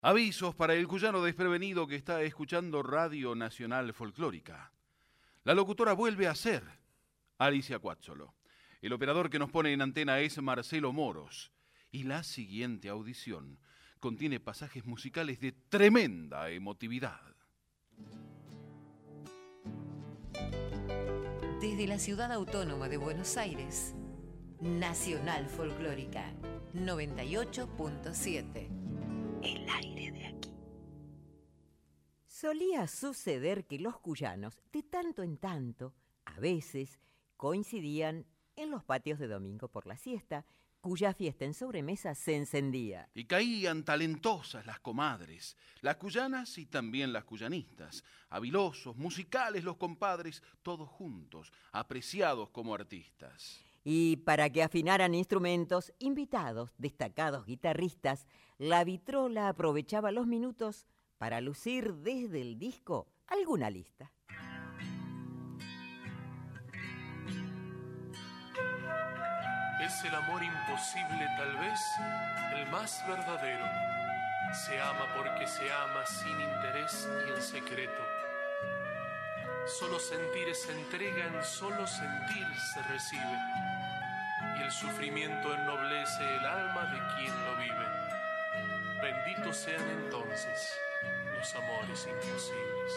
Avisos para el cuyano desprevenido que está escuchando Radio Nacional Folclórica. La locutora vuelve a ser Alicia Cuátzolo. El operador que nos pone en antena es Marcelo Moros. Y la siguiente audición contiene pasajes musicales de tremenda emotividad. Desde la ciudad autónoma de Buenos Aires, Nacional Folclórica 98.7. El aire de aquí. Solía suceder que los cuyanos, de tanto en tanto, a veces, coincidían en los patios de domingo por la siesta, cuya fiesta en sobremesa se encendía. Y caían talentosas las comadres, las cuyanas y también las cuyanistas, habilosos, musicales los compadres, todos juntos, apreciados como artistas. Y para que afinaran instrumentos, invitados, destacados guitarristas, la vitrola aprovechaba los minutos para lucir desde el disco alguna lista. Es el amor imposible, tal vez, el más verdadero. Se ama porque se ama sin interés y en secreto. Solo sentir se entrega, en solo sentir se recibe. Y el sufrimiento ennoblece el alma de quien lo vive. Benditos sean entonces los amores imposibles.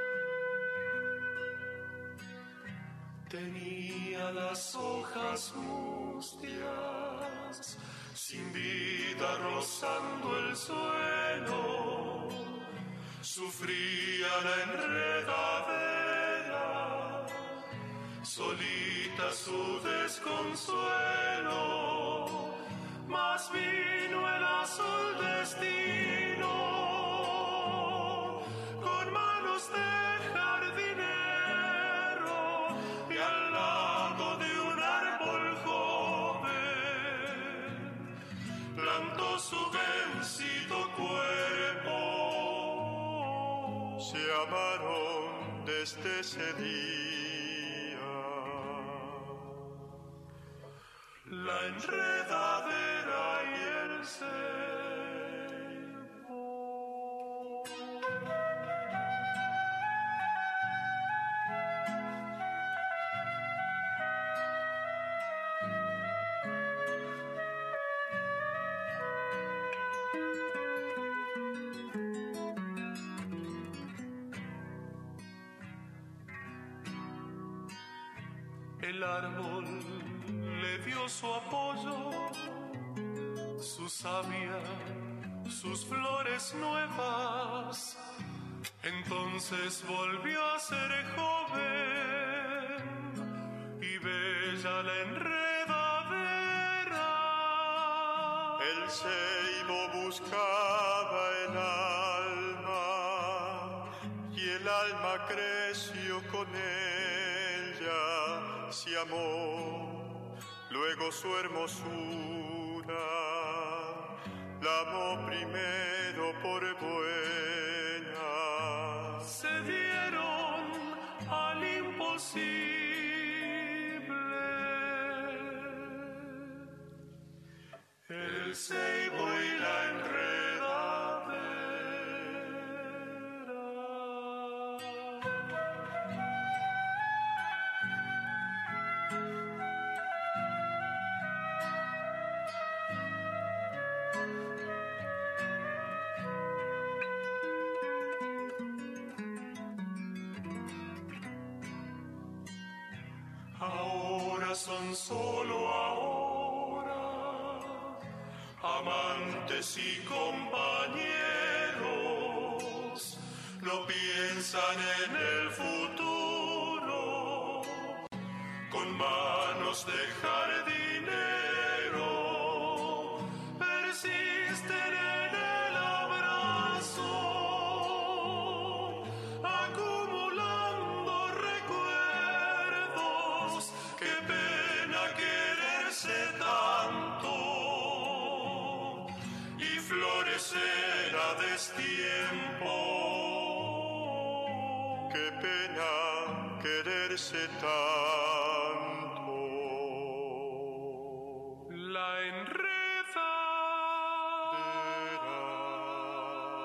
Tenía las hojas mustias, sin vida rozando el suelo. Sufría la enredadera, solita su desconsuelo. Mas vino el azul destino, con manos de jardinero, y al lado de un árbol joven plantó su vencido cuerpo. Se amaron desde ese día. La enredadera y el ceibo. El árbol le dio su apoyo, su savia, sus flores nuevas. Entonces volvió a ser joven y bella la enredadera. El ceibo buscaba el alma y el alma creció con ella. Se amó, luego su hermosura la amó primero por buena. Se dieron al imposible. El ceibo y la enredadera. Ahora son solo ahora, amantes y compañeros, no piensan en el futuro, con manos de jardinero, persisten en el abrazo, acumulando recuerdos. Qué pena quererse tanto y florecer a destiempo. Qué pena quererse tanto. La enredadera.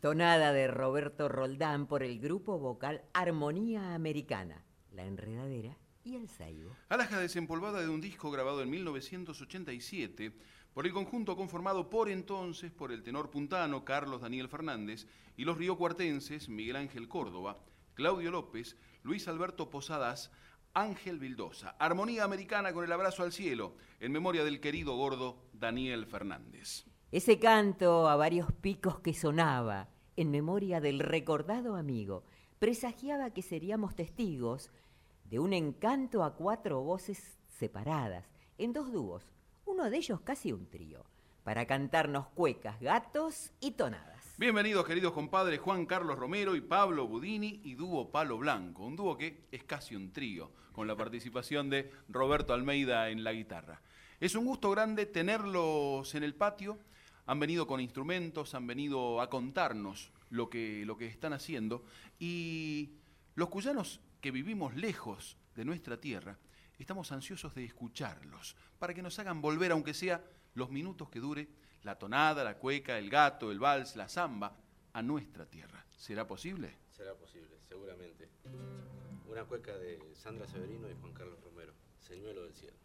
Tonada de Roberto Roldán por el grupo vocal Armonía Americana, La Enredadera y El Saibo. Alhaja desempolvada de un disco grabado en 1987 por el conjunto conformado por entonces por el tenor puntano Carlos Daniel Fernández y los riocuartenses Miguel Ángel Córdoba, Claudio López, Luis Alberto Posadas, Ángel Vildosa. Armonía Americana con el abrazo al cielo, en memoria del querido gordo Daniel Fernández. Ese canto a varios picos que sonaba, en memoria del recordado amigo, presagiaba que seríamos testigos de un encanto a 4 voces separadas, en 2 dúos, uno de ellos casi un trío, para cantarnos cuecas, gatos y tonadas. Bienvenidos, queridos compadres Juan Carlos Romero y Pablo Budini y dúo Palo Blanco, un dúo que es casi un trío, con la participación de Roberto Almeida en la guitarra. Es un gusto grande tenerlos en el patio. Han venido con instrumentos, han venido a contarnos lo que están haciendo, y los cuyanos que vivimos lejos de nuestra tierra estamos ansiosos de escucharlos para que nos hagan volver, aunque sea los minutos que dure, la tonada, la cueca, el gato, el vals, la samba, a nuestra tierra. ¿Será posible? Será posible, seguramente. Una cueca de Sandra Severino y Juan Carlos Romero, Señuelo del Cielo.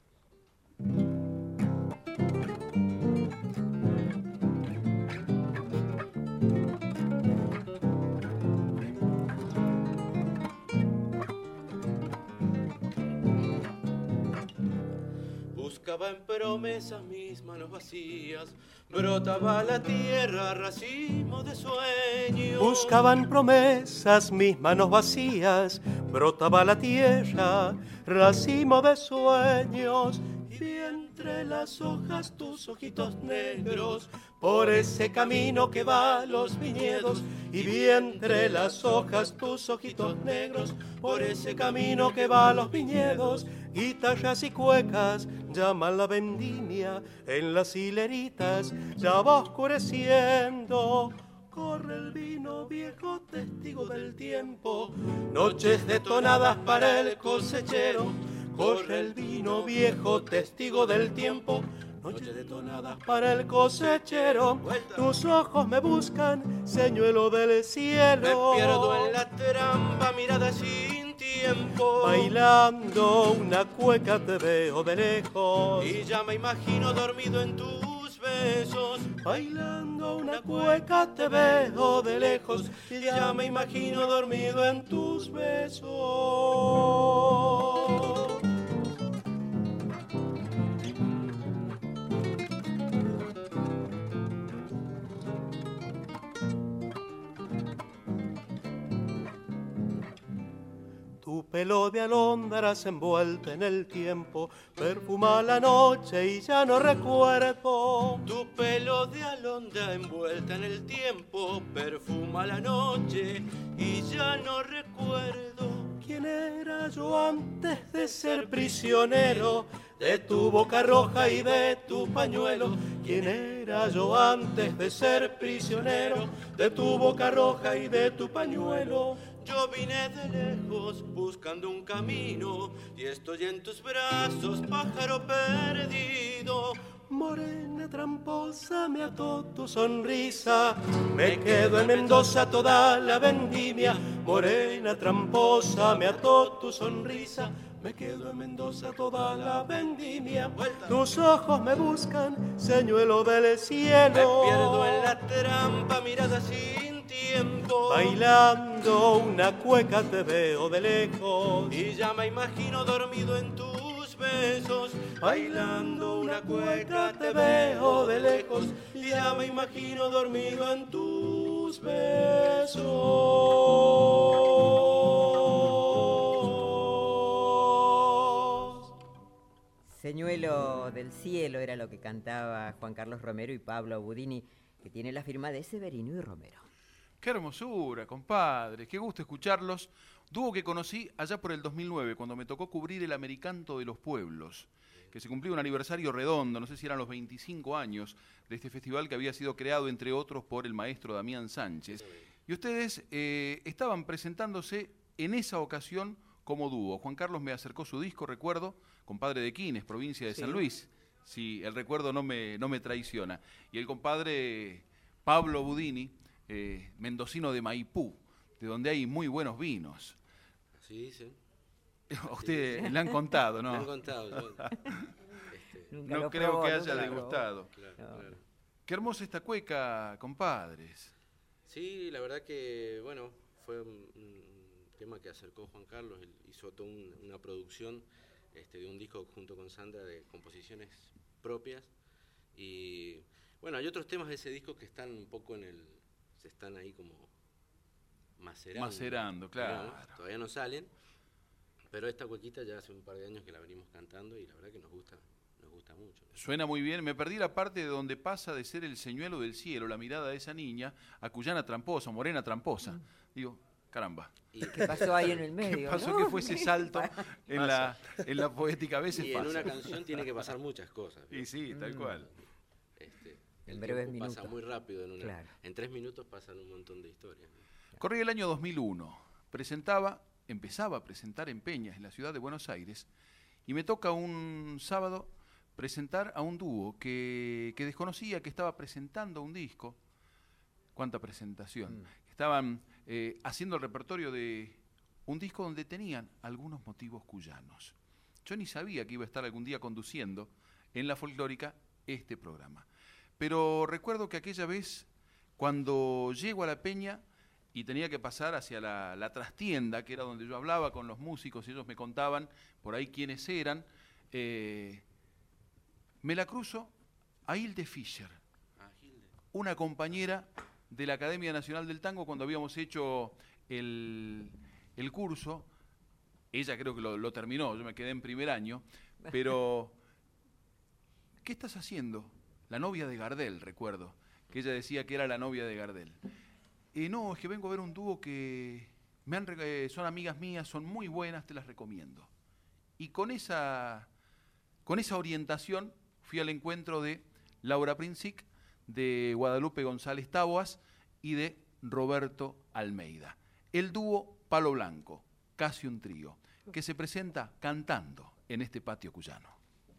Buscaba en promesas mis manos vacías, brotaba la tierra racimo de sueños. Buscaban promesas mis manos vacías, brotaba la tierra racimo de sueños. Y vi entre las hojas tus ojitos negros, por ese camino que va a los viñedos. Y vi entre las hojas tus ojitos negros, por ese camino que va a los viñedos. Guitarras y cuecas llaman la vendimia, en las hileritas ya va oscureciendo. Corre el vino viejo, testigo del tiempo, noches detonadas para el cosechero. Corre el vino viejo, testigo del tiempo, noches detonadas para el cosechero. Tus ojos me buscan, señuelo del cielo. Me pierdo en la trampa, mirada sin tiempo. Bailando una cueca te veo de lejos. Y ya me imagino dormido en tus besos. Bailando una cueca te veo de lejos. Y ya me imagino dormido en tus besos. Tu pelo de alondras envuelta en el tiempo perfuma la noche y ya no recuerdo. Tu pelo de alondra envuelta en el tiempo perfuma la noche y ya no recuerdo. ¿Quién era yo antes de ser prisionero de tu boca roja y de tu pañuelo? ¿Quién era yo antes de ser prisionero de tu boca roja y de tu pañuelo? Yo vine de lejos buscando un camino y estoy en tus brazos, pájaro perdido. Morena tramposa me ató tu sonrisa, me quedo en Mendoza toda la vendimia. Morena tramposa me ató tu sonrisa, me quedo en Mendoza toda la vendimia. Tus ojos me buscan, señuelo del cielo. Me pierdo en la trampa, mirada sin tiempo. Bailando una cueca te veo de lejos. Y ya me imagino dormido en tus besos. Bailando una cueca te veo de lejos. Y ya me imagino dormido en tus besos. Señuelo del cielo era lo que cantaba Juan Carlos Romero y Pablo Budini, que tiene la firma de Severino y Romero. ¡Qué hermosura, compadre! ¡Qué gusto escucharlos! Dúo que conocí allá por el 2009, cuando me tocó cubrir el Americanto de los Pueblos, que se cumplió un aniversario redondo, no sé si eran los 25 años, de este festival que había sido creado, entre otros, por el maestro Damián Sánchez. Y ustedes estaban presentándose en esa ocasión como dúo. Juan Carlos me acercó su disco, recuerdo, compadre de Quines, provincia de San Luis, si el recuerdo no me traiciona. Y el compadre Pablo Budini mendocino de Maipú, de donde hay muy buenos vinos. Así dicen. A usted le han contado, ¿no? Me han contado. No creo que haya degustado. Claro. Qué hermosa esta cueca, compadres. Sí, la verdad que, bueno, fue un tema que acercó Juan Carlos. Él hizo toda una producción de un disco junto con Sandra de composiciones propias. Y, bueno, hay otros temas de ese disco que están un poco se están ahí como macerando, claro. Todavía no salen. Pero esta cuequita ya hace un par de años que la venimos cantando y la verdad que nos gusta mucho. Suena muy bien. Me perdí la parte de donde pasa de ser el señuelo del cielo, la mirada de esa niña, a Cuyana tramposa, Morena tramposa. Digo, caramba. ¿Qué pasó ahí en el medio? ¿Qué pasó? ¿No? Que fue ese salto en la poética? A veces y pasa. En una canción tiene que pasar muchas cosas. ¿No? Y sí, tal cual. En breves minutos. Pasa muy rápido. Claro. En 3 minutos pasan un montón de historias. Corría el año 2001. Empezaba a presentar en Peñas, en la ciudad de Buenos Aires, y me toca un sábado presentar a un dúo que desconocía, que estaba presentando un disco. ¡Cuánta presentación! Estaban haciendo el repertorio de un disco donde tenían algunos motivos cuyanos. Yo ni sabía que iba a estar algún día conduciendo en la folclórica este programa. Pero recuerdo que aquella vez, cuando llego a la Peña y tenía que pasar hacia la trastienda, que era donde yo hablaba con los músicos, y ellos me contaban por ahí quiénes eran, me la cruzo a Hilde Fischer, una compañera de la Academia Nacional del Tango cuando habíamos hecho el curso. Ella creo que lo terminó, yo me quedé en primer año, pero ¿qué estás haciendo? La novia de Gardel, recuerdo, que ella decía que era la novia de Gardel. No, es que vengo a ver un dúo que son amigas mías, son muy buenas, te las recomiendo. Y con esa orientación fui al encuentro de Laura Princic, de Guadalupe González Taboas y de Roberto Almeida. El dúo Palo Blanco, casi un trío, que se presenta cantando en este patio cuyano.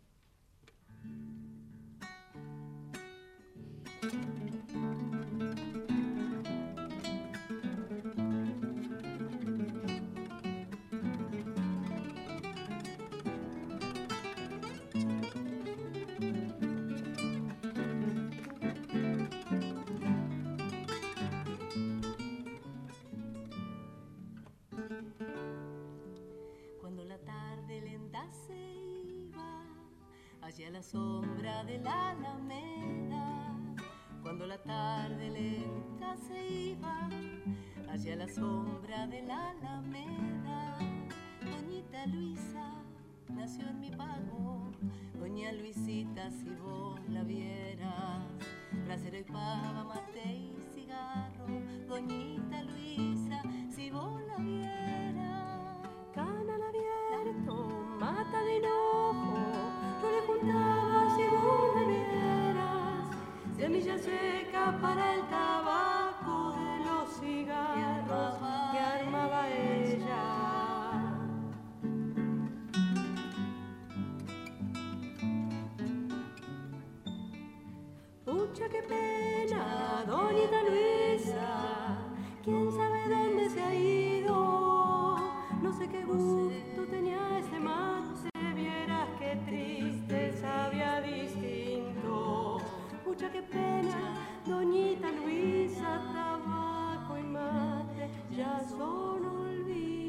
Hacia la sombra de la alameda, cuando la tarde lenta se iba, hacia la sombra de la alameda, doñita Luisa nació en mi pago, doña Luisita si vos la vieras, brasero y pava, mate y cigarro, doñita Luisa si vos la vieras, canal abierto, mata de enojo. Yo le juntaba si vos me vieras, semilla seca para el tabaco de los cigarros que armaba ella. Pucha qué pena, doñita Luisa, quién sabe dónde se ha ido, no sé qué gusto tenía ese mate. Qué triste sabía distinto, mucha qué pena, doñita Luisa, tabaco y mate ya son olvido.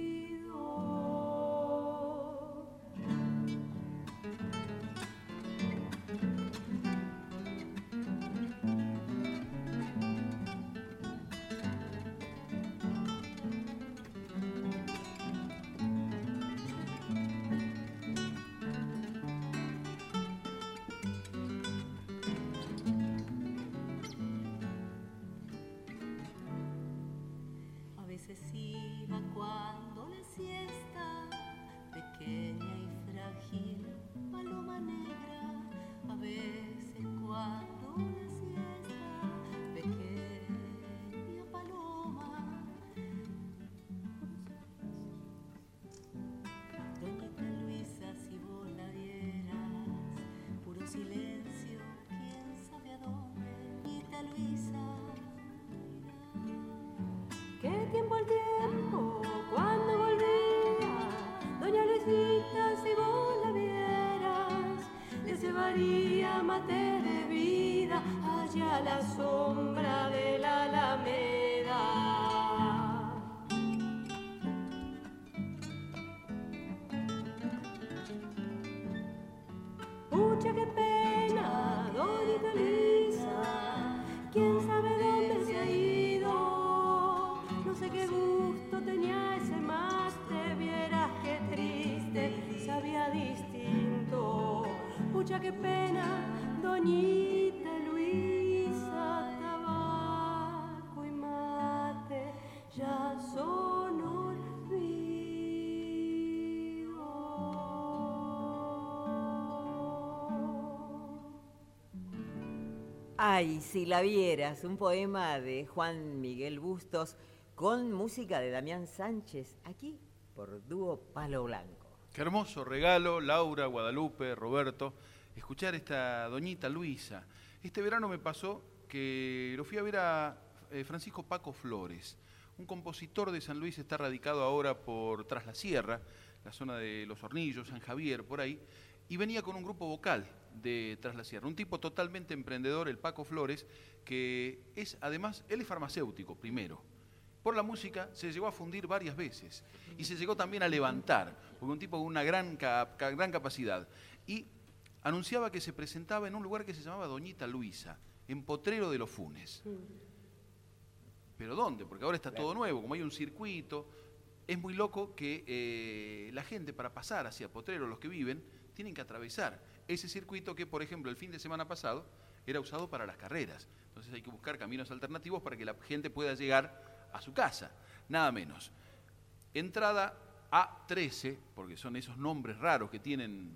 Cuando la siesta, pequeña y frágil, paloma negra, a veces cuando la siesta, pequeña paloma. Doñita Luisa, si vos la vieras, puro silencio, quién sabe a dónde. Doñita Luisa, Pucha, qué pena, doñita Luisa, quién sabe dónde se ha ido. No sé qué gusto tenía ese mate, vieras qué triste, sabía distinto. Pucha, qué pena, doñita Luisa, tabaco y mate ya son olvido. Ay, si la vieras, un poema de Juan Miguel Bustos con música de Damián Sánchez, aquí por Dúo Palo Blanco. Qué hermoso regalo, Laura, Guadalupe, Roberto, escuchar esta doñita Luisa. Este verano me pasó que lo fui a ver a Francisco Paco Flores, un compositor de San Luis, está radicado ahora por Tras la Sierra, la zona de Los Hornillos, San Javier, por ahí, y venía con un grupo vocal de Tras la Sierra, un tipo totalmente emprendedor, el Paco Flores, que es además, él es farmacéutico primero. Por la música se llegó a fundir varias veces y se llegó también a levantar, porque un tipo con una gran capacidad. Y anunciaba que se presentaba en un lugar que se llamaba Doñita Luisa, en Potrero de los Funes. ¿Pero dónde? Porque ahora está todo nuevo, como hay un circuito. Es muy loco que la gente para pasar hacia Potrero, los que viven, tienen que atravesar ese circuito que, por ejemplo, el fin de semana pasado era usado para las carreras. Entonces hay que buscar caminos alternativos para que la gente pueda llegar a su casa, nada menos. Entrada A13, porque son esos nombres raros que tiene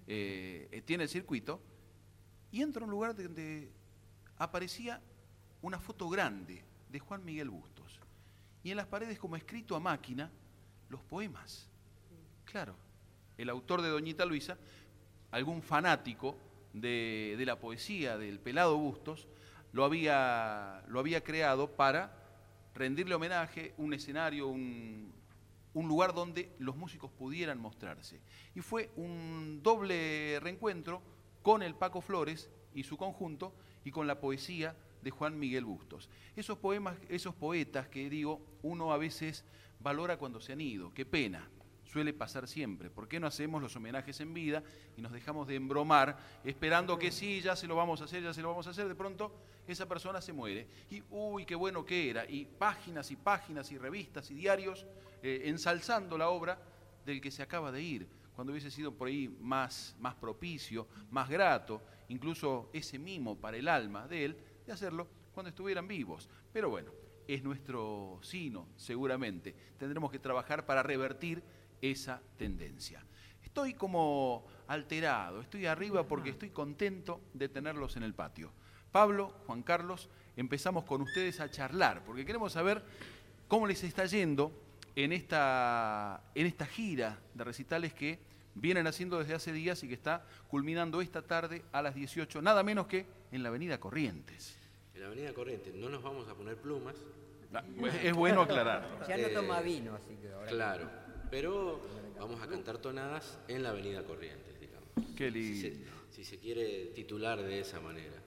el circuito, y entro a un lugar donde aparecía una foto grande de Juan Miguel Bustos, y en las paredes, como escrito a máquina, los poemas. Claro, el autor de Doñita Luisa, algún fanático de la poesía del pelado Bustos, lo había creado para rendirle homenaje, un escenario, un lugar donde los músicos pudieran mostrarse. Y fue un doble reencuentro con el Paco Flores y su conjunto y con la poesía de Juan Miguel Bustos. Esos poemas, esos poetas que digo, uno a veces valora cuando se han ido. Qué pena, suele pasar siempre. ¿Por qué no hacemos los homenajes en vida y nos dejamos de embromar esperando que sí, ya se lo vamos a hacer, ya se lo vamos a hacer? De pronto esa persona se muere y uy, qué bueno que era, y páginas y páginas y revistas y diarios ensalzando la obra del que se acaba de ir, cuando hubiese sido por ahí más propicio, más grato, incluso ese mimo para el alma de él, de hacerlo cuando estuvieran vivos. Pero bueno, es nuestro sino, seguramente. Tendremos que trabajar para revertir esa tendencia. Estoy como alterado, estoy arriba porque estoy contento de tenerlos en el patio. Pablo, Juan Carlos, empezamos con ustedes a charlar, porque queremos saber cómo les está yendo en esta gira de recitales que vienen haciendo desde hace días y que está culminando esta tarde a las 18, nada menos que en la Avenida Corrientes. En la Avenida Corrientes no nos vamos a poner plumas. Es bueno aclarar. Ya no toma vino, así que ahora... Claro, pero vamos a cantar tonadas en la Avenida Corrientes, digamos. Qué lindo. Si se quiere titular de esa manera.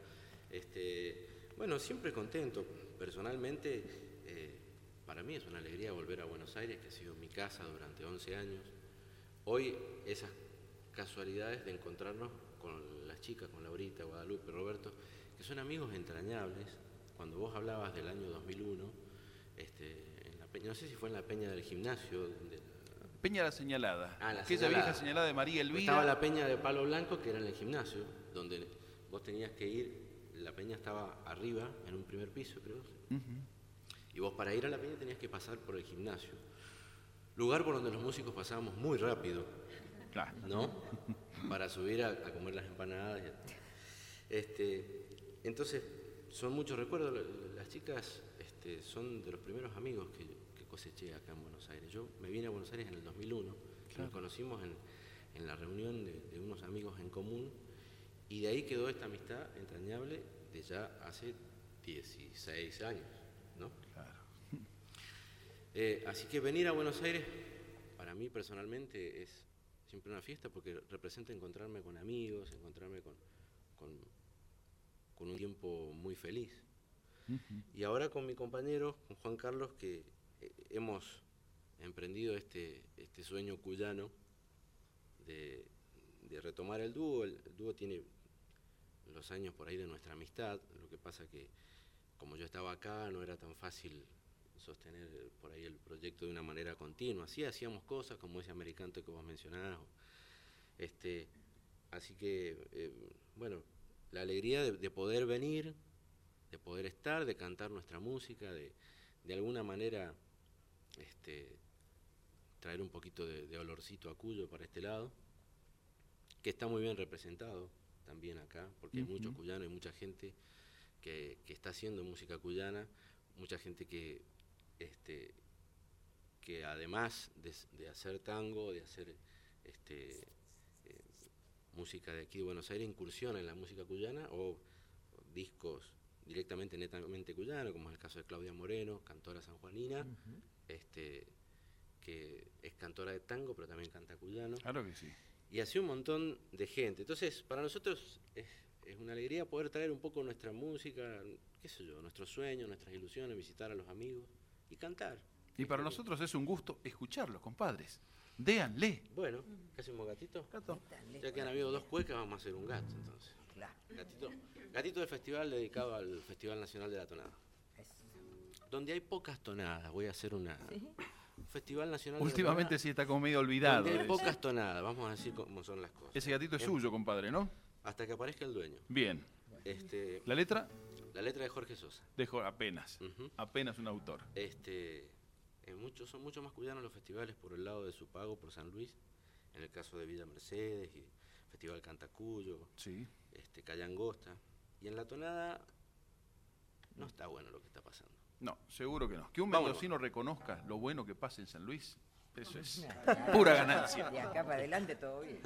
Bueno, siempre contento. Personalmente, para mí es una alegría volver a Buenos Aires, que ha sido mi casa durante 11 años. Hoy esas casualidades de encontrarnos con las chicas, con Laurita, Guadalupe, Roberto, que son amigos entrañables. Cuando vos hablabas del año 2001, en la peña, no sé si fue en la peña del gimnasio. Peña La Señalada, la aquella señalada. vieja señalada de María Elvira. Estaba la peña de Palo Blanco, que era en el gimnasio, donde vos tenías que ir, la peña estaba arriba, en un primer piso, creo. Y vos para ir a la peña tenías que pasar por el gimnasio. Lugar por donde los músicos pasábamos muy rápido, Claro. ¿no? Para subir a comer las empanadas. Entonces, son muchos recuerdos. Las chicas son de los primeros amigos que coseché acá en Buenos Aires. Yo me vine a Buenos Aires en el 2001, claro. Nos conocimos en la reunión de unos amigos en común, y de ahí quedó esta amistad entrañable de ya hace 16 años, ¿no? Claro. Así que venir a Buenos Aires, para mí personalmente, es siempre una fiesta, porque representa encontrarme con amigos, encontrarme con un tiempo muy feliz. Y ahora con mi compañero, con Juan Carlos, que hemos emprendido este sueño cuyano de retomar el dúo. El dúo tiene los años por ahí de nuestra amistad, lo que pasa que como yo estaba acá no era tan fácil sostener por ahí el proyecto de una manera continua. Sí hacíamos cosas como ese Americanto que vos mencionás, así que bueno, la alegría de poder venir, de poder estar, de cantar nuestra música, de alguna manera traer un poquito de olorcito a Cuyo para este lado, que está muy bien representado también acá, porque hay mucho cuyano, hay mucha gente que está haciendo música cuyana, mucha gente que además de hacer tango, de hacer música de aquí de Buenos Aires, incursiona en la música cuyana o discos directamente, netamente cuyano, como es el caso de Claudia Moreno, cantora sanjuanina, que es cantora de tango, pero también canta cuyano. Claro que sí. Y así un montón de gente. Entonces, para nosotros es una alegría poder traer un poco nuestra música, qué sé yo, nuestros sueños, nuestras ilusiones, visitar a los amigos y cantar. Y para nosotros es un gusto escucharlos, compadres. Déanle. Bueno, ¿qué hacemos, gatito? Gato. Ya que han habido 2 cuecas, vamos a hacer un gato, entonces. Claro. Gatito del festival dedicado al Festival Nacional de la Tonada. Donde hay pocas tonadas, voy a hacer un Festival Nacional Últimamente de la Tonada. sí está como medio olvidado. Donde hay pocas tonadas, vamos a decir cómo son las cosas. Ese gatito es suyo, compadre, ¿no? Hasta que aparezca el dueño. Bien. ¿La letra? La letra de Jorge Sosa. Apenas. Apenas un autor. Son mucho más cuyanos los festivales por el lado de Supago, por San Luis, en el caso de Villa Mercedes, y Festival Cantacuyo, sí. Cayangosta. Y en la tonada no está bueno lo que está pasando. No, seguro que no. Que un Vámonos. mendocino reconozca lo bueno que pasa en San Luis, eso es pura ganancia. De acá para adelante todo bien.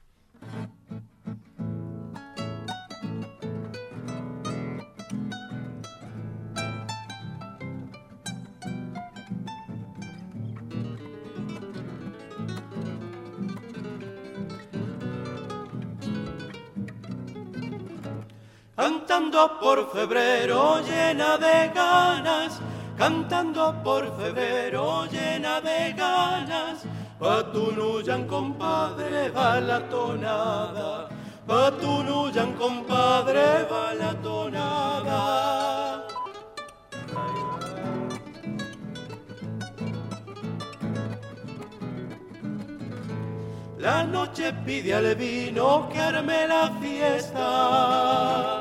Cantando por febrero llena de ganas, cantando por febrero llena de ganas, pa' Tunuyán, compadre, va la tonada, pa' Tunuyán, compadre, va la tonada. La noche pide al vino que arme la fiesta.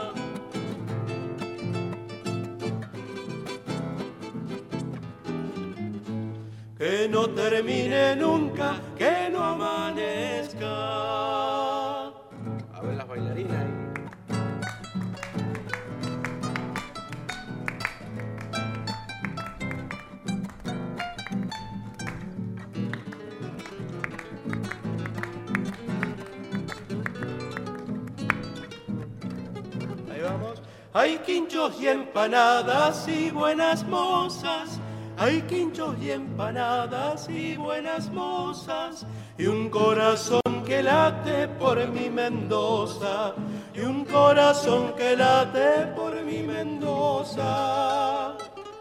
Que no termine nunca, que no amanezca. A ver las bailarinas ahí. Ahí vamos. Hay quinchos y empanadas y buenas mozas. Hay quinchos y empanadas y buenas mozas, y un corazón que late por mi Mendoza, y un corazón que late por mi Mendoza.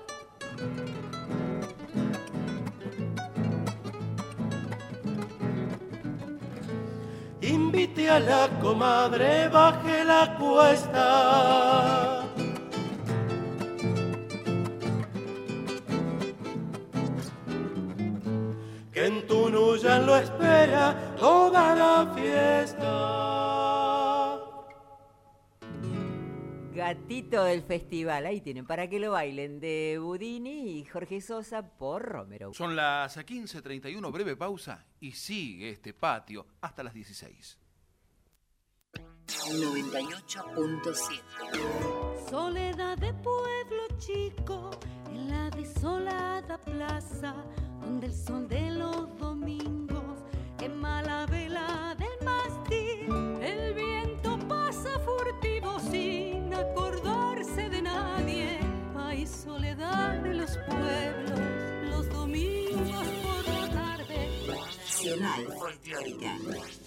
Invite a la comadre, baje la cuesta. Que en Tunuyán lo espera toda la fiesta. Gatito del festival, ahí tienen, para que lo bailen, de Budini y Jorge Sosa por Romero. Son las 15:31, breve pausa, y sigue este patio hasta las 16. 98.7. Soledad de pueblo chico, en la desolada plaza, donde el sol de los domingos quema la vela del mástil. El viento pasa furtivo sin acordarse de nadie. Hay soledad de los pueblos, los domingos por la tarde. Nacional Folclórica.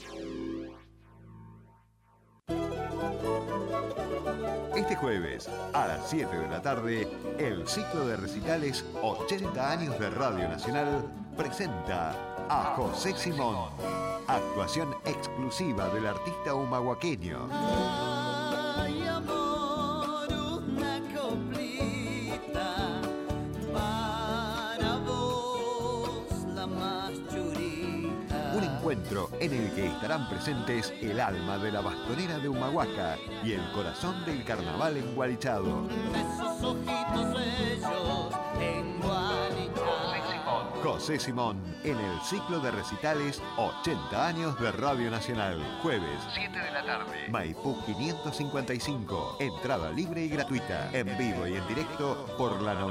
Este jueves, a las 7 de la tarde, el ciclo de recitales 80 años de Radio Nacional presenta a José Simón. Actuación exclusiva del artista humahuaqueño. Ay, amor, una coplita para vos, la más churita. Un encuentro en el que estarán presentes el alma de la bastonera de Humahuaca y el corazón del carnaval engualichado. Esos ojitos bellos engualichados. José Simón, en el ciclo de recitales 80 años de Radio Nacional. Jueves, 7 de la tarde. Maipú 555. Entrada libre y gratuita. En vivo y en directo por la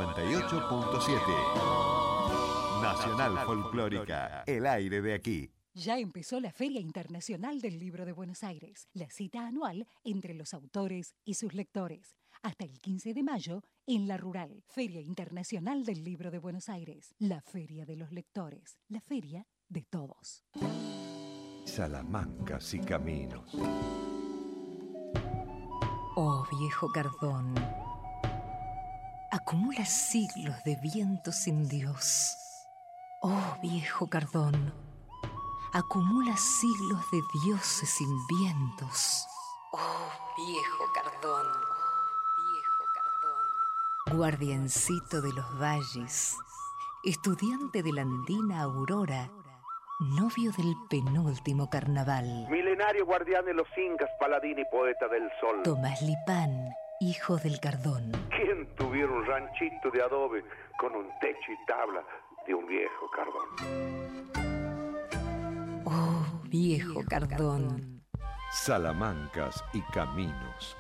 98.7. Nacional Folclórica. El aire de aquí. Ya empezó la Feria Internacional del Libro de Buenos Aires, la cita anual entre los autores y sus lectores. Hasta el 15 de mayo en La Rural, Feria Internacional del Libro de Buenos Aires, la Feria de los Lectores, la feria de todos. Salamancas y caminos. Oh, viejo Cardón, acumula siglos de viento sin Dios. Oh, viejo Cardón, acumula siglos de dioses sin vientos. Oh, viejo Cardón, guardiancito de los valles, estudiante de la andina aurora, novio del penúltimo carnaval. Milenario guardián de los incas, paladín y poeta del sol. Tomás Lipán, hijo del Cardón. ¿Quién tuviera un ranchito de adobe con un techo y tabla de un viejo Cardón? Oh, viejo Cardón. Salamancas y caminos.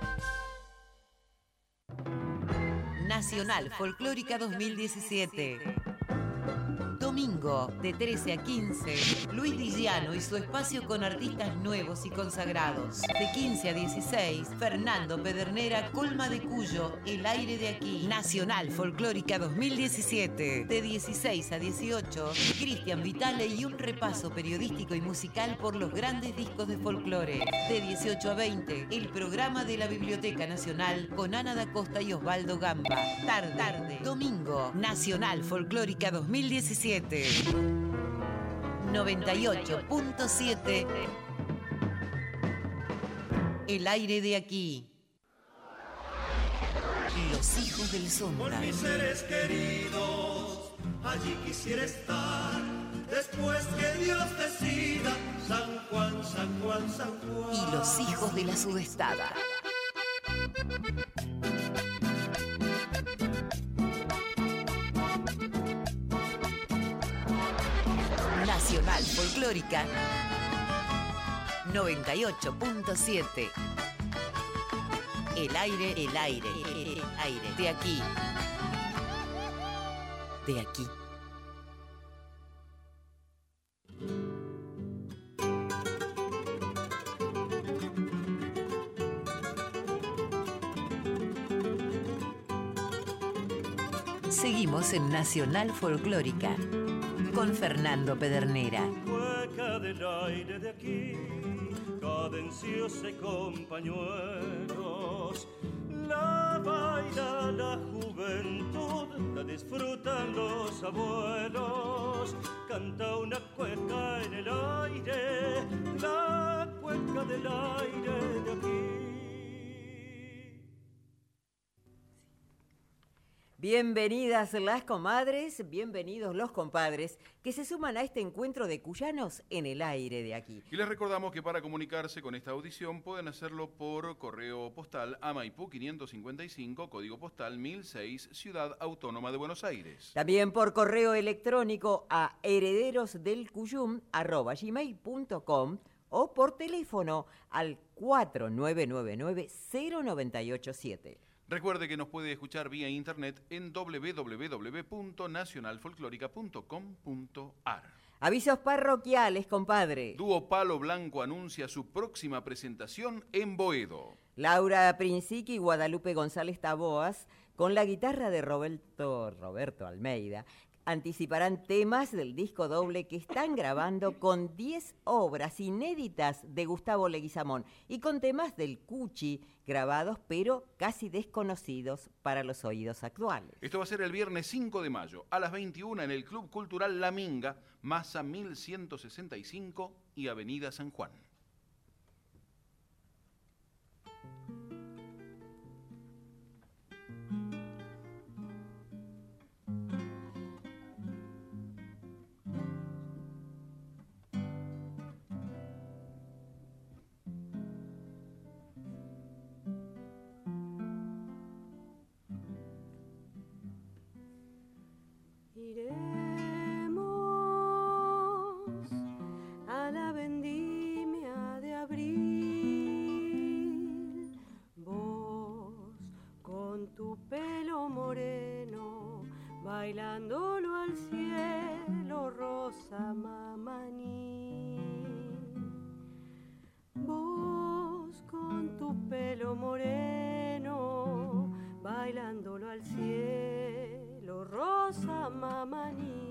Nacional Folclórica 2017. Domingo, de 13 a 15, Luis Dillano y su espacio con artistas nuevos y consagrados. De 15 a 16, Fernando Pedernera, Colma de Cuyo, El aire de aquí. Nacional Folclórica 2017. De 16 a 18, Cristian Vitale y un repaso periodístico y musical por los grandes discos de folclore. De 18 a 20, el programa de la Biblioteca Nacional con Ana da Costa y Osvaldo Gamba. Tarde. Domingo, Nacional Folclórica 2017. 98.7. El aire de aquí. Los hijos del Sonda. Con mis seres queridos, allí quisiera estar. Después que Dios decida, San Juan, San Juan, San Juan. Y los hijos de la Sudestada. Nacional Folclórica 98.7. El aire de aquí. De aquí. Seguimos en Nacional Folclórica con Fernando Pedernera. Hueca del aire de aquí, cadenciosa y con pañuelos, la baila la juventud, la disfrutan los abuelos. Canta una cueca en el aire, la cueca del aire de aquí. Bienvenidas las comadres, bienvenidos los compadres que se suman a este encuentro de cuyanos en el aire de aquí. Y les recordamos que para comunicarse con esta audición pueden hacerlo por correo postal a Maipú 555, código postal 1006, Ciudad Autónoma de Buenos Aires. También por correo electrónico a herederosdelcuyum@gmail.com o por teléfono al 4999-0987. Recuerde que nos puede escuchar vía internet en www.nacionalfolclorica.com.ar. Avisos parroquiales, compadre. Dúo Palo Blanco anuncia su próxima presentación en Boedo. Laura Princic y Guadalupe González Taboas con la guitarra de Roberto Almeida anticiparán temas del disco doble que están grabando con 10 obras inéditas de Gustavo Leguizamón y con temas del Cuchi grabados pero casi desconocidos para los oídos actuales. Esto va a ser el viernes 5 de mayo a las 21 en el Club Cultural La Minga, Massa 1165 y Avenida San Juan. Iremos a la vendimia de abril, vos con tu pelo moreno, bailándolo al cielo, rosa mamaní. Vos con tu pelo moreno, bailándolo al cielo, rosa mamaní.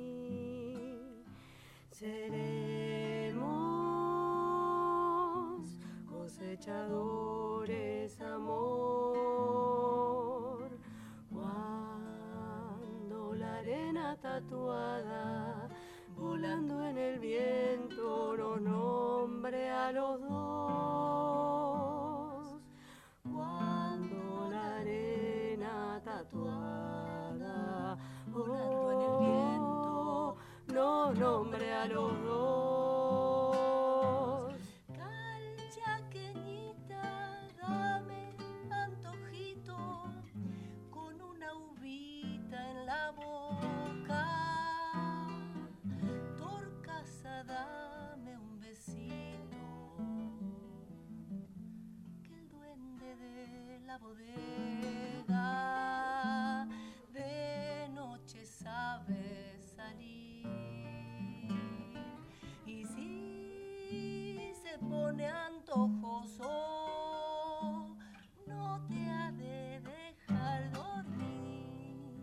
Seremos cosechadores, amor, cuando la arena tatuada volando en el viento nos nombre a los dos. Cuando la arena tatuada volando en el viento nos nombre a los dos. Calchaqueñita, dame antojito con una uvita en la boca. Torcaza, dame un besito, que el duende de la bodega de noche sabe salir. Y si se pone antojoso, no te ha de dejar dormir.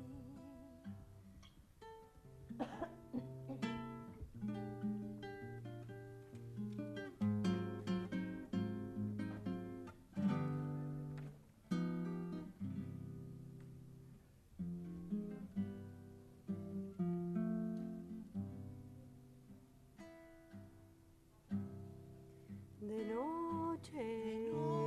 De noche,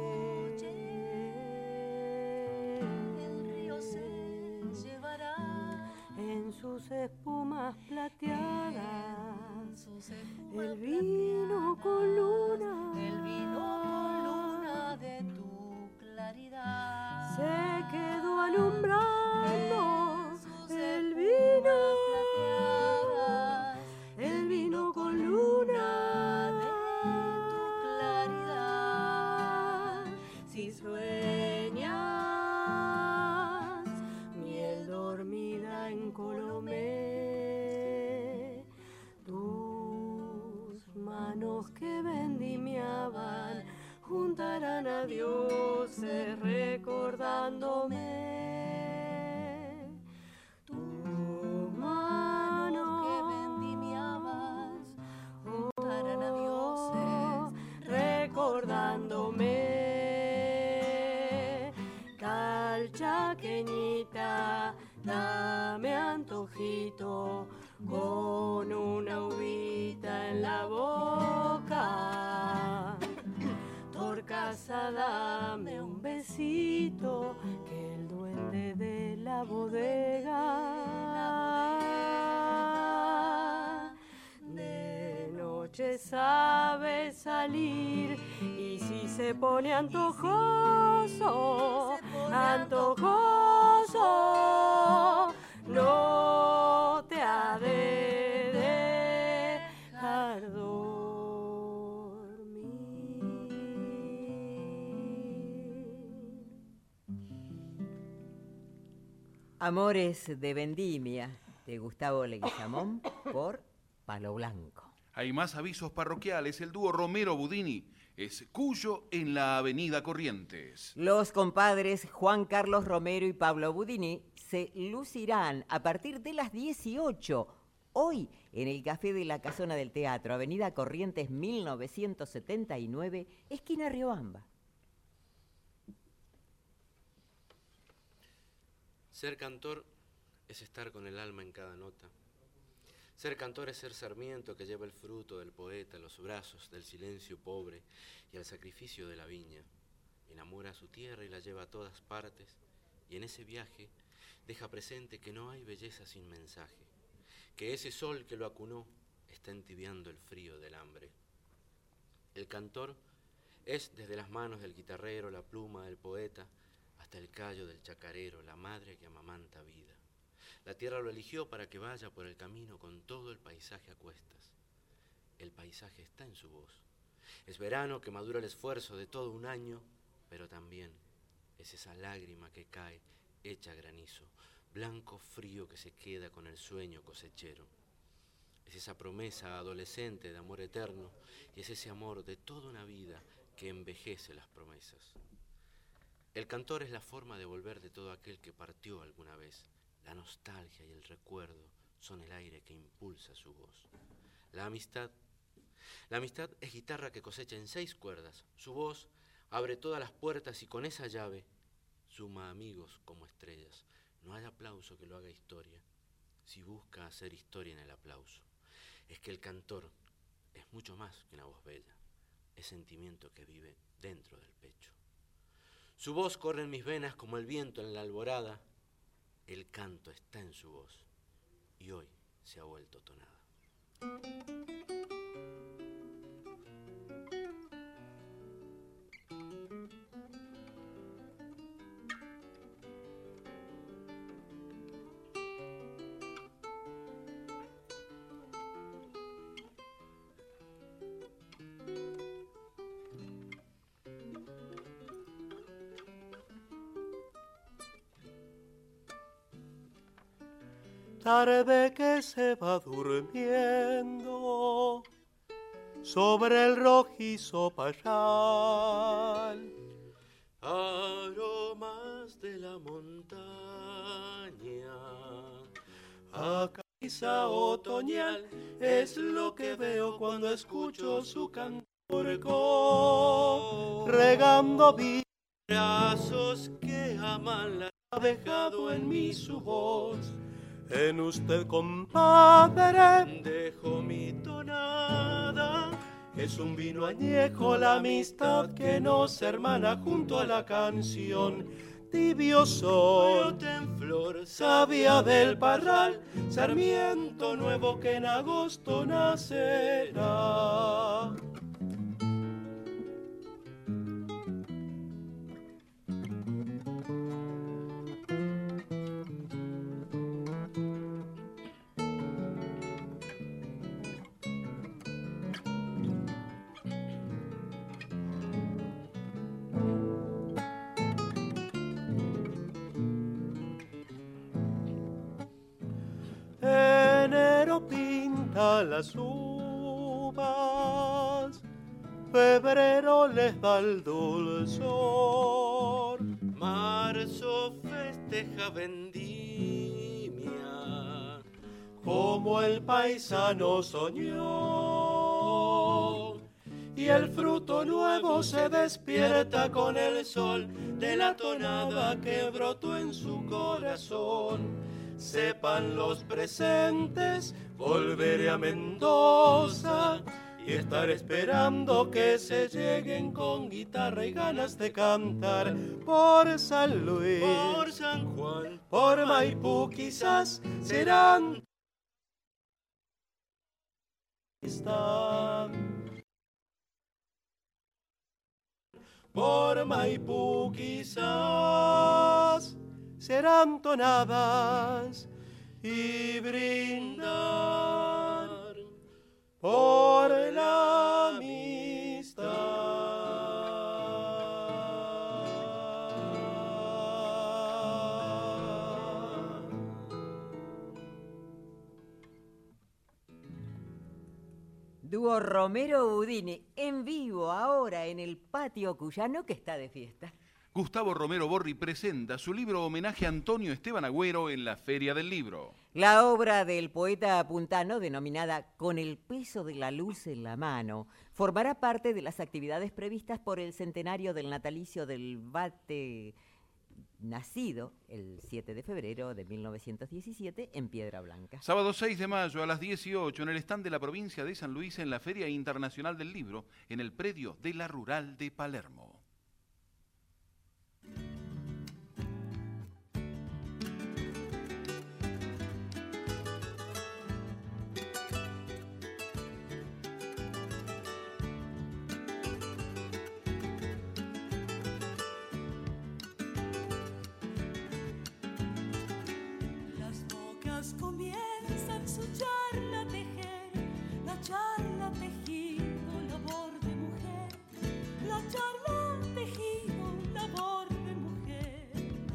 el río se llevará en sus espumas plateadas, el vino con luna, el vino con luna de tu claridad se quedó alumbrando el vino con luna de tu claridad. Si sueñas miel dormida en Colomé, tus manos que vendimiaban juntarán a dioses recordándome. Tus manos que vendimiabas juntarán a dioses recordándome. Calchaqueñita, dame antojito con una uvita en la boca. Torcaza, dame un besito, que el duende de la bodega de noche sabe salir. Y si se pone antojoso, antojoso, no te ha de dejar Amores de Vendimia, de Gustavo Leguizamón, por Palo Blanco. Hay más avisos parroquiales. El dúo Romero Budini es Cuyo en la Avenida Corrientes. Los compadres Juan Carlos Romero y Pablo Budini se lucirán a partir de las 18 hoy en el Café de la Casona del Teatro, Avenida Corrientes 1979, esquina Riobamba. Ser cantor es estar con el alma en cada nota. Ser cantor es ser sarmiento que lleva el fruto del poeta a los brazos del silencio pobre y al sacrificio de la viña. Enamora a su tierra y la lleva a todas partes, y en ese viaje deja presente que no hay belleza sin mensaje, que ese sol que lo acunó está entibiando el frío del hambre. El cantor es desde las manos del guitarrero, la pluma del poeta, hasta el callo del chacarero, la madre que amamanta vida. La tierra lo eligió para que vaya por el camino con todo el paisaje a cuestas. El paisaje está en su voz. Es verano que madura el esfuerzo de todo un año, pero también es esa lágrima que cae hecha granizo, blanco frío que se queda con el sueño cosechero. Es esa promesa adolescente de amor eterno y es ese amor de toda una vida que envejece las promesas. El cantor es la forma de volver de todo aquel que partió alguna vez. La nostalgia y el recuerdo son el aire que impulsa su voz. La amistad es guitarra que cosecha en 6 cuerdas. Su voz abre todas las puertas y con esa llave suma amigos como estrellas. No hay aplauso que lo haga historia si busca hacer historia en el aplauso. Es que el cantor es mucho más que una voz bella, es sentimiento que vive dentro del pecho. Su voz corre en mis venas como el viento en la alborada. El canto está en su voz y hoy se ha vuelto tonada. Tarde que se va durmiendo sobre el rojizo payal. Aromas de la montaña, Acaricia otoñal es lo que veo cuando escucho su cantor regando brazos que aman la ha dejado en mí su voz. En usted, compadre, dejo mi tonada. Es un vino añejo la amistad que nos hermana junto a la canción. Tibio sol, en flor, savia del parral, sarmiento nuevo que en agosto nacerá. Enero pinta las uvas, febrero les da el dulzor, marzo festeja vendimia, como el paisano soñó, y el fruto nuevo se despierta con el sol de la tonada que brotó en su corazón. Sepan los presentes, volveré a Mendoza y estar esperando que se lleguen con guitarra y ganas de cantar por San Luis, por San Juan, por Maipú quizás serán. Por Maipú quizás serán tonadas y brindar por la amistad. Dúo Romero Udini, en vivo ahora en el patio cuyano que está de fiesta. Gustavo Romero Borri presenta su libro homenaje a Antonio Esteban Agüero en la Feria del Libro. La obra del poeta puntano, denominada Con el peso de la luz en la mano, formará parte de las actividades previstas por el centenario del natalicio del Bate, nacido el 7 de febrero de 1917 en Piedra Blanca. Sábado 6 de mayo a las 18 en el stand de la provincia de San Luis en la Feria Internacional del Libro, en el predio de la Rural de Palermo. Comienzan su charla a tejer, la charla tejido, labor de mujer, la charla tejido, labor de mujer.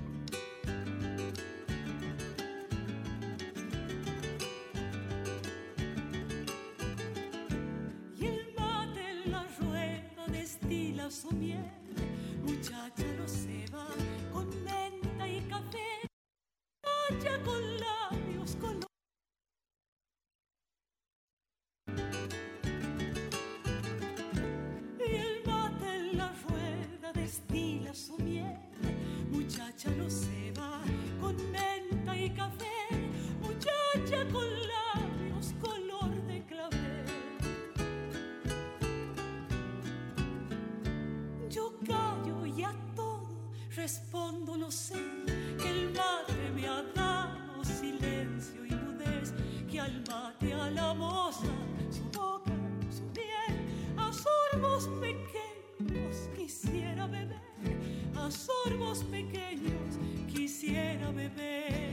Y el mate en la rueda destila su miel, muchacha lo ceba con menta y café, muchacha con labios color. Y el mate en la rueda destila su miel, muchacha lo ceba con menta y café, muchacha con labios color de clavel. Yo callo y a todo respondo no sé, que el mate me ha dado silencio y mudez, que al mate a la moza su boca, su miel, a sorbos pequeños quisiera beber, a sorbos pequeños quisiera beber.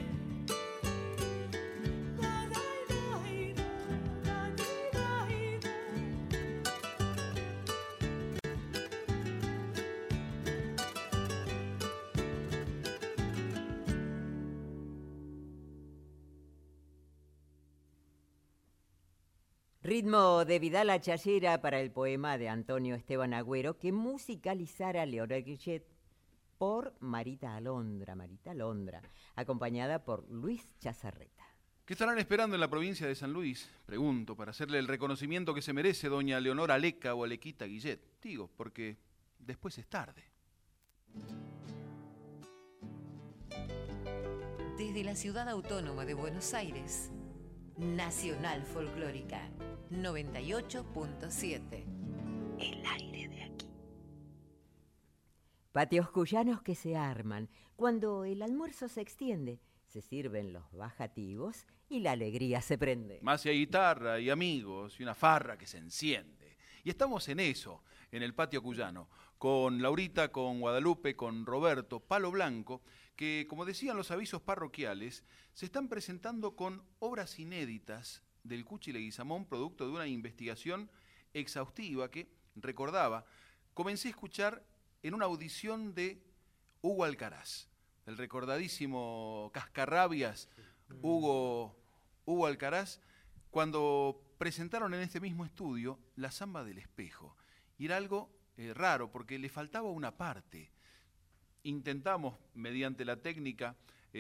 Ritmo de Vidal a Chayera para el poema de Antonio Esteban Agüero, que musicalizara Leonel Guillet por Marita Alondra, acompañada por Luis Chazarreta. ¿Qué estarán esperando en la provincia de San Luis? Pregunto, para hacerle el reconocimiento que se merece doña Leonor Aleca o Alequita Guillet. Digo, porque después es tarde. Desde la ciudad autónoma de Buenos Aires, Nacional Folclórica 98.7. El aire de aquí. Patios cuyanos que se arman. Cuando el almuerzo se extiende, se sirven los bajativos y la alegría se prende. Más y hay guitarra y amigos y una farra que se enciende. Y estamos en eso, en el patio cuyano, con Laurita, con Guadalupe, con Roberto, Palo Blanco, que, como decían los avisos parroquiales, se están presentando con obras inéditas del Cuchi Leguizamón, producto de una investigación exhaustiva que, recordaba, comencé a escuchar en una audición de Hugo Alcaraz, el recordadísimo Cascarrabias Hugo Alcaraz, cuando presentaron en este mismo estudio La Zamba del Espejo. Y era algo raro, porque le faltaba una parte. Intentamos, mediante la técnica,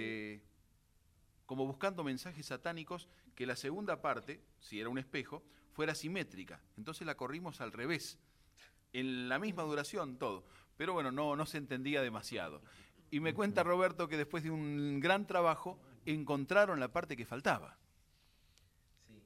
como buscando mensajes satánicos, que la segunda parte, si era un espejo, fuera simétrica. Entonces la corrimos al revés, en la misma duración, todo. Pero bueno, no se entendía demasiado. Y me cuenta Roberto que después de un gran trabajo, encontraron la parte que faltaba. Sí,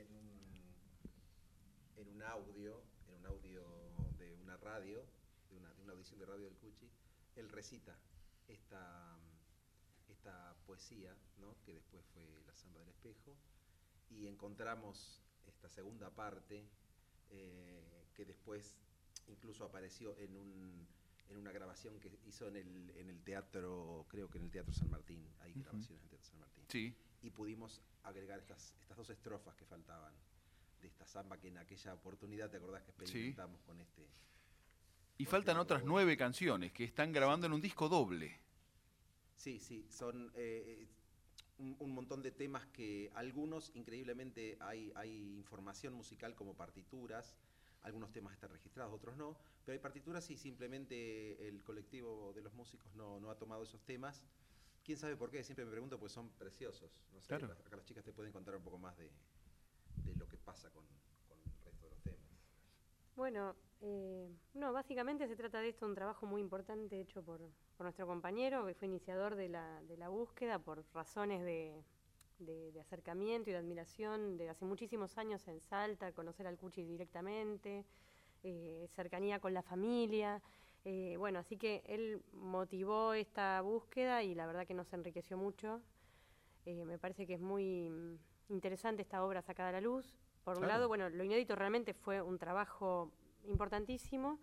en un audio de una radio, de una audición de radio del Cuchi, él recita esta poesía, ¿no?, que después fue La Zamba del Espejo, y encontramos esta segunda parte que después incluso apareció en una grabación que hizo en el teatro, creo que en el Teatro San Martín, hay grabaciones en el Teatro San Martín. Sí. Y pudimos agregar estas dos estrofas que faltaban de esta samba que en aquella oportunidad, ¿te acordás que experimentamos con este? Y faltan otras 9 canciones que están grabando en un disco doble. Sí, son un montón de temas que algunos, increíblemente, hay información musical como partituras, algunos temas están registrados, otros no, pero hay partituras y simplemente el colectivo de los músicos no ha tomado esos temas. ¿Quién sabe por qué? Siempre me pregunto, pues son preciosos. No sé, claro. Acá las chicas te pueden contar un poco más de lo que pasa con el resto de los temas. Bueno, no, básicamente se trata de esto, un trabajo muy importante hecho por nuestro compañero, que fue iniciador de la búsqueda por razones de acercamiento y de admiración de hace muchísimos años en Salta, conocer al Cuchi directamente, cercanía con la familia. Bueno, así que él motivó esta búsqueda y la verdad que nos enriqueció mucho. Me parece que es muy interesante esta obra sacada a la luz. Por un lado, bueno, lo inédito realmente fue un trabajo importantísimo.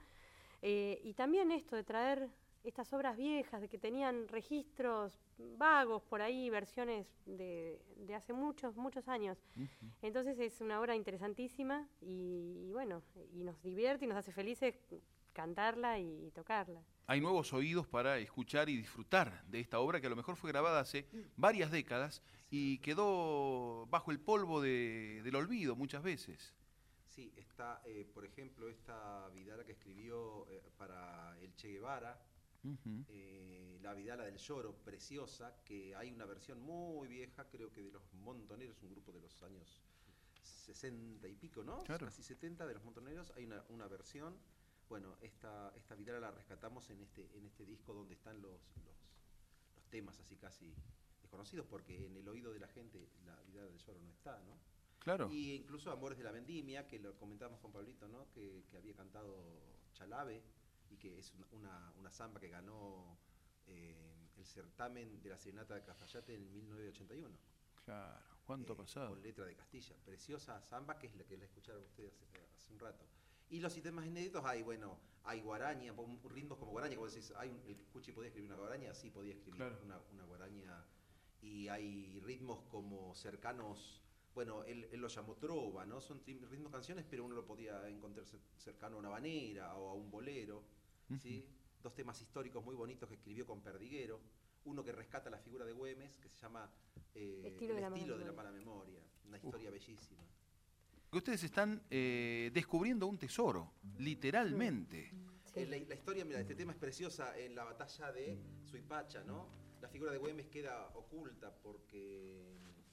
Y también esto de traer estas obras viejas, de que tenían registros vagos por ahí, versiones de hace muchos años. Uh-huh. Entonces es una obra interesantísima y bueno, y nos divierte y nos hace felices cantarla y tocarla. Hay nuevos oídos para escuchar y disfrutar de esta obra que a lo mejor fue grabada hace varias décadas y quedó bajo el polvo del olvido muchas veces. Sí, está, por ejemplo, esta vidala que escribió para el Che Guevara, uh-huh. La vidala del lloro, preciosa, que hay una versión muy vieja, creo que de los Montoneros, un grupo de los años 60 y pico, ¿no? Claro. Casi 70 de los Montoneros, hay una versión. Bueno, esta vidala la rescatamos en este disco donde están los temas así casi desconocidos, porque en el oído de la gente la vidala del lloro no está, ¿no? Claro. Y incluso Amores de la Vendimia, que lo comentábamos con Pablito, ¿no? Que había cantado Chalave y que es una samba que ganó el certamen de la Serenata de Cafayate en 1981. Claro, ¿cuánto ha pasado? Con letra de Castilla, preciosa samba que es la que la escucharon ustedes hace un rato. Y los sistemas inéditos hay guaraña, ritmos como guaraña, como decís, el Cuchi podía escribir una guaraña, sí podía escribir claro. una guaraña, y hay ritmos como cercanos, bueno, él lo llamó trova, ¿no? Son ritmos canciones, pero uno lo podía encontrar cercano a una habanera o a un bolero, uh-huh. ¿sí? Dos temas históricos muy bonitos que escribió con Perdiguero, uno que rescata la figura de Güemes, que se llama Estilo de la mala memoria, una historia bellísima. Que ustedes están descubriendo un tesoro, literalmente. Sí. La historia, mira, este tema es preciosa en la batalla de Suipacha, ¿no? La figura de Güemes queda oculta porque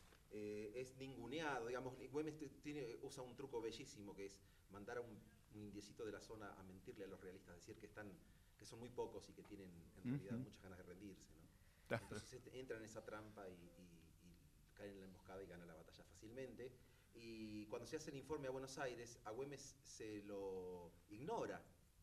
es ninguneado, digamos. Güemes usa un truco bellísimo que es mandar a un indiecito de la zona a mentirle a los realistas, decir que son muy pocos y que tienen en realidad uh-huh. muchas ganas de rendirse, ¿no? Claro. Entonces entra en esa trampa y cae en la emboscada y gana la batalla fácilmente. Y cuando se hace el informe a Buenos Aires, a Güemes se lo ignora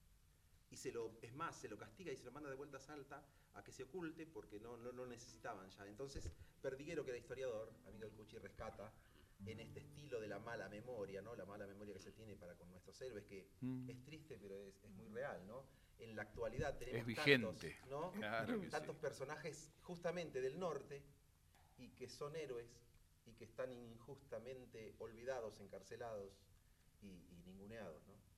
y se lo castiga y se lo manda de vuelta a Salta a que se oculte porque no lo necesitaban ya. Entonces Perdiguero, que era historiador, amigo del Cuchi, rescata en este estilo de la mala memoria, ¿no? La mala memoria que se tiene para con nuestros héroes, que es triste pero es muy real, ¿no? En la actualidad tenemos vigente. Tantos, ¿no? Claro que tantos sí. personajes justamente del norte y que son héroes y que están injustamente olvidados, encarcelados y ninguneados, ¿no?